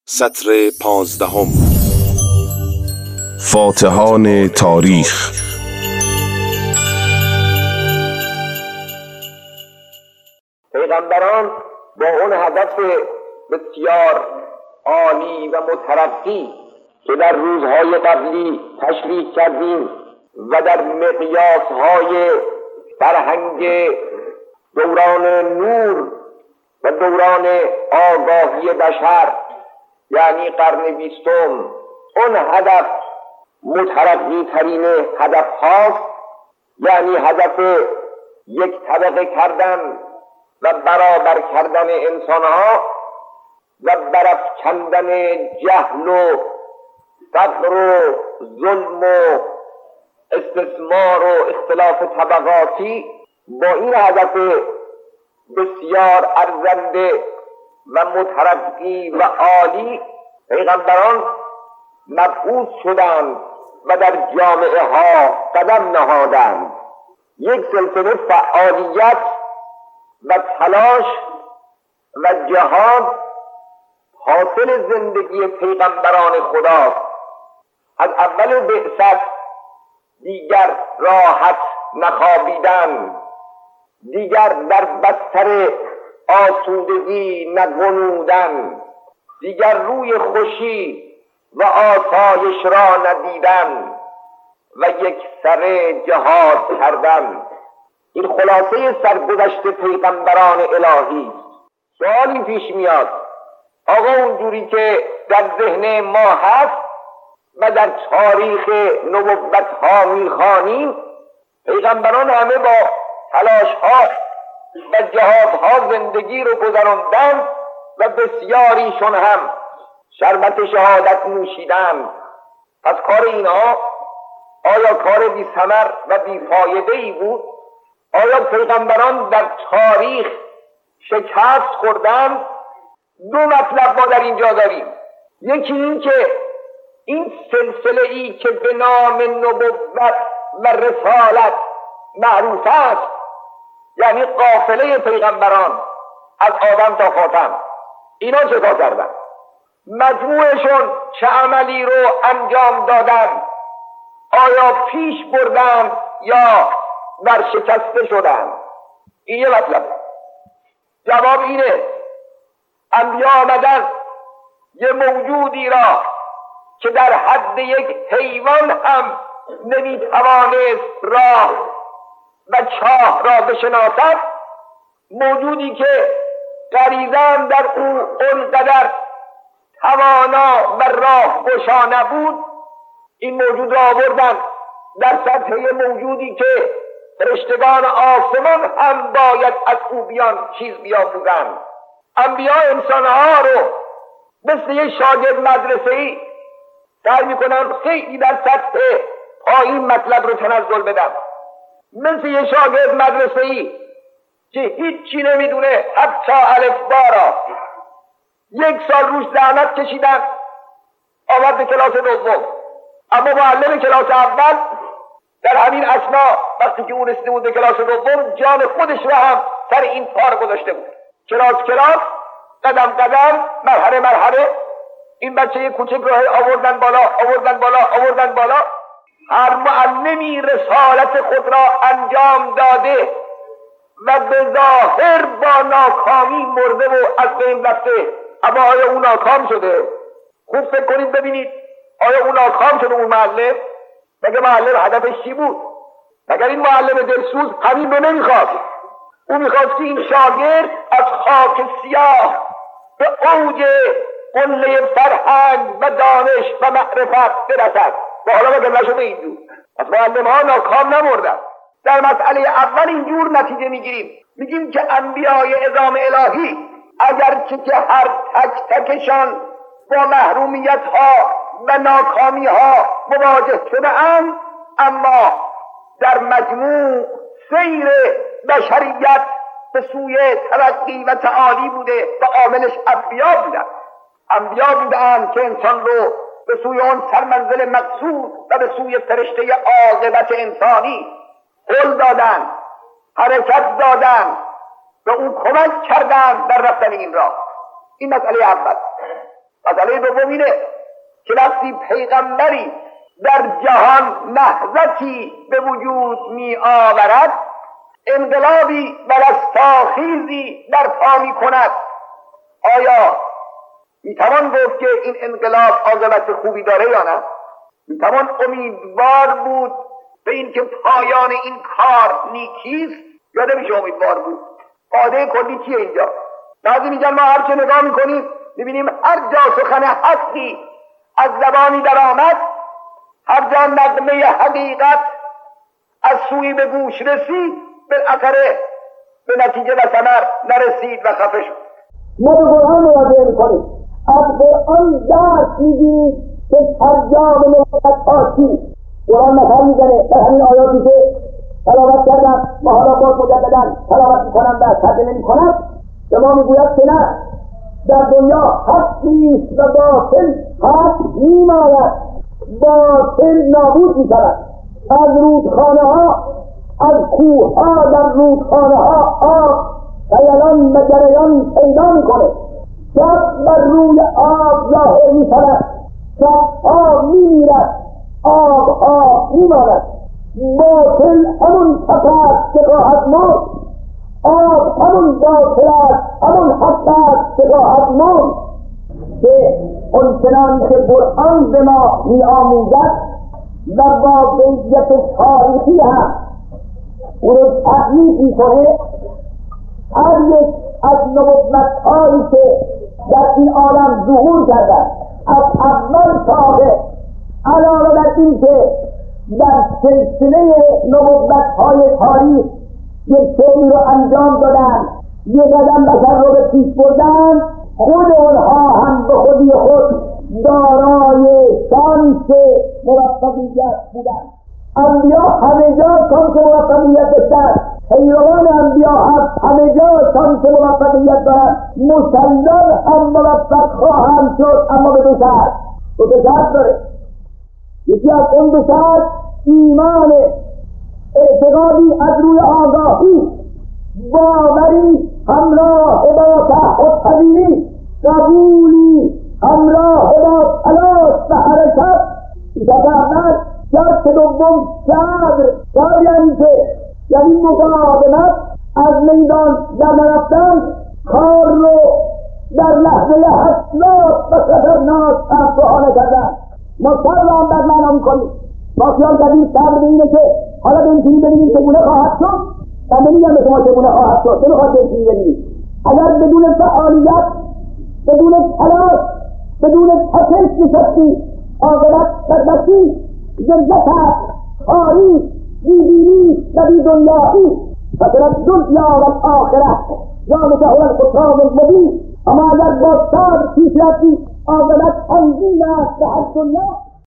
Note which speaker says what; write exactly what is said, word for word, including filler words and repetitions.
Speaker 1: سطر پانزدهم.
Speaker 2: فاتحان تاریخ.
Speaker 3: پیغمبران با اون هدف بسیار عالی و مترقی که در روزهای قبلی تشریح کردیم و در مقیاسهای فرهنگ دوران نور و دوران آگاهی بشر، یعنی قرن بیستم، اون هدف مترقی ترین هدف هاست، یعنی هدف یک طبقه کردن و برابر کردن انسان ها و برافکندن جهل و فقر و ظلم و استثمار و اختلاف طبقاتی. با این هدف بسیار ارزنده و مترقی و عالی پیغمبران مبعوث شدند و در جامعه ها قدم نهادند. یک سلسله فعالیت و تلاش و جهاد حاصل زندگی پیغمبران خدا. از اول بعثت دیگر راحت نخوابیدن، دیگر در بستر آسودگی نغنودن، دیگر روی خوشی و آسایش را ندیدن و یک سر جهاد کردن. این خلاصه سرگذشت پیغمبران الهی. سوالی پیش میاد، آقا اونجوری که در ذهن ما هست و در تاریخ نبوت ها میخوانیم، پیغمبران همه با تلاش ها و جهاد ها زندگی رو گذراندند و بسیاریشون هم شربت شهادت نوشیدند. پس کار اینها آیا کار بی ثمر و بی فایده ای بود؟ آیا پیغمبران در تاریخ شکست خوردند؟ دو مطلب ما در اینجا داریم. یکی این که این سلسله ای که به نام نبوت و رسالت معروف است، یعنی قافله پیغمبران از آدم تا خاتم، اینا چه کار کردن؟ مجموعشون چه عملی رو انجام دادن؟ آیا پیش بردن یا برشکسته شدن؟ این یه مطلب. جواب اینه انبیا آمدن یه موجودی را که در حد یک حیوان هم نمیتوانست راه و چاه را بشناسد، موجودی که غریزه در او اونقدر توانا و راه گشا نبود، این موجود را آوردن در سطح موجودی که فرشتگان آسمان هم باید از او بیان چیز بیاموزند. انبیا انسانها رو مثل یک شاگرد مدرسه‌ای سعی میکنن خیلی در سطح پایین مطلب رو تنزل بدن، مثل یک شاگرد مدرسه‌ای که هیچی نمیدونه حتی الفبا را. یک سال روش زحمت کشیدن، آمد به کلاس دوم، اما معلم کلاس اول در همین اثنا وقتی که اون رسیده بود به کلاس دوم، جان خودش را هم سر این کار گذاشته بود. کلاس کلاس، قدم قدم، مرحله مرحله این بچه کوچک را آوردن بالا آوردن بالا آوردن بالا. هر معلمی رسالت خود را انجام داده و به ظاهر با ناکامی مرده و از بین رفته، اما آیا اون ناکام شده؟ خوب فکر کنید ببینید، آیا اون ناکام شده اون معلم؟ مگه معلم هدفش چی بود؟ مگر این معلم دلسوز همین رو نمیخواست؟ او میخواست که این شاگرد از خاک سیاه به اوج قله فرهنگ و دانش و معرفت برسد. و حالا مگه نشده اینجور؟ از معلم ها ناکام نمردن. در مسئله اول اینجور نتیجه میگیریم، میگیم که انبیای عظام الهی اگرچه که هر تک تکشان با محرومیت ها و ناکامی ها مواجه شده اند، اما در مجموع سیر بشریت به سوی ترقی و تعالی بوده و عاملش انبیا بودند. انبیا بودند که انسان رو به سوی آن سرمنزل مقصود و به سوی فرشته عاقبت انسانی هل دادن، حرکت دادن، به اون کمک کردن در رفتن این راه. این مسئله اول. مسئله دوم اینه که وقتی پیغمبری در جهان نهضتی به وجود می آورد، انقلابی و رستاخیزی در پا می کند، آیا می توان گفت که این انقلاب عاقبت خوبی داره یا نه؟ می توان امیدوار بود به این که پایان این کار نیکیست یا نمیشه امیدوار بود؟ قاعده کلی چیه اینجا؟ بعضی میگن ما هر چه نگاه میکنیم میبینیم هر جا سخن حقی از زبانی در آمد، هر جا نغمه حقیقت از سوی به گوش رسید، بالاخره به نتیجه و ثمر نرسید و خفه شد.
Speaker 4: ما به قرآن مراجعه میکنیم، از قرآن درس میگیریم که ترجام نبوت ها چیست. قرآن مثل میزنه در همین آیاتی که تلاوت کردن، ما حالا باز مجددن تلاوت میکنم و ترجمه میکنم، به ما میگوید که نه، در دنیا حقیست و باطل حق میماند، باطل نابود میشود. از رودخانه ها، از کوه ها در رودخانه ها آب سیلان و جریان پیدا میکنه، شب بر روی آب ظاهر میشود، شب آب میمیرد، آب آب میماند. باطل همون حق است که خواهد مرد، آب همون باطل است، همون حق است که خواهد مرد. که آنچنانی که قرآن به ما میآموزد و با بیت تاریخی هم او رو تحقیق میکنه، هر یک از نبوت‌هایی که در این عالم ظهور کردند از اول تا آخر، علاوه بر این که در سلسله نبوت‌های تاریخ یک شغلی رو انجام دادن، یک قدم بشر رو به پیش بردن، خود اونها هم به خودی خود دارای شانس موفقیت بودند. انبیا همه جا شانس موفقیت داشتند، پیروان انبیا هم همه جا شانس موفقیت دارند، مسلمان هم موفق خواهند شد، اما به دو شرط. دو شرط داره. یکی از اون دو شرط ایمان، اعتقادی از روی آگاهی، باوری همراه با تعهد پذیری، قبولی همراه با تلاش و حرکت. شرط اول. شرط دوم صبر، صبر یعنی که یعنی مقاومت، از میدان در نرفتن، کار رو در لحظه حساس و خطرناک صبر نکردن. ما صبر هم در معنا میکنیم، ما خیال کردیم صبر به اینه که حالا به این چیزی ببینیم چگونه خواهد شد، و نمیگم به شما چگونه خواهد شد، نمیخواد به این چیزی ببینیم. اگر بدون فعالیت، بدون تلاش، بدون تپش نشستی، عاقبت بدبختی، ذلت، خاری، بیدینی و بیدنیایی، فصل دنیا و آخرت ذلک هو الخسران المبین. اما اگر با صبر پیش رفتی، عاقبت انگین است در دنیا